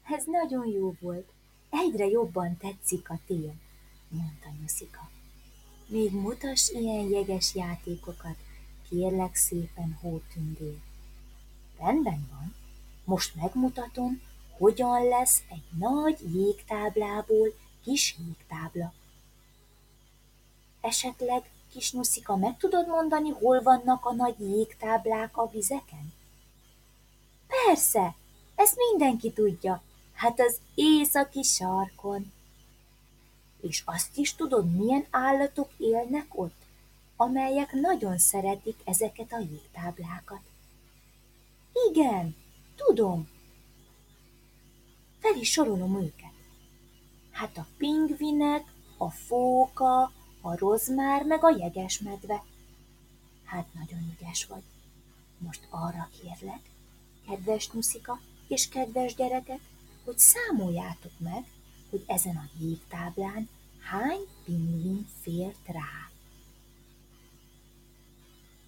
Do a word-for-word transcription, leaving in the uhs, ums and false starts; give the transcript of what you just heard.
Ez nagyon jó volt. Egyre jobban tetszik a tél, mondta Nyuszika. Még mutass ilyen jeges játékokat, kérlek szépen, hótündér. Rendben van, most megmutatom, hogyan lesz egy nagy jégtáblából kis jégtábla. Esetleg, kis Nyuszika, meg tudod mondani, hol vannak a nagy jégtáblák a vizeken? Persze, ezt mindenki tudja, hát az északi sarkon. És azt is tudod, milyen állatok élnek ott, amelyek nagyon szeretik ezeket a jégtáblákat? Igen, tudom. Fel is sorolom őket. Hát a pingvinek, a fóka, a rozmár, meg a jegesmedve. Hát nagyon ügyes vagy. Most arra kérlek, kedves Nyuszika és kedves gyerekek, hogy számoljátok meg, hogy ezen a jégtáblán hány pingvin fért rá.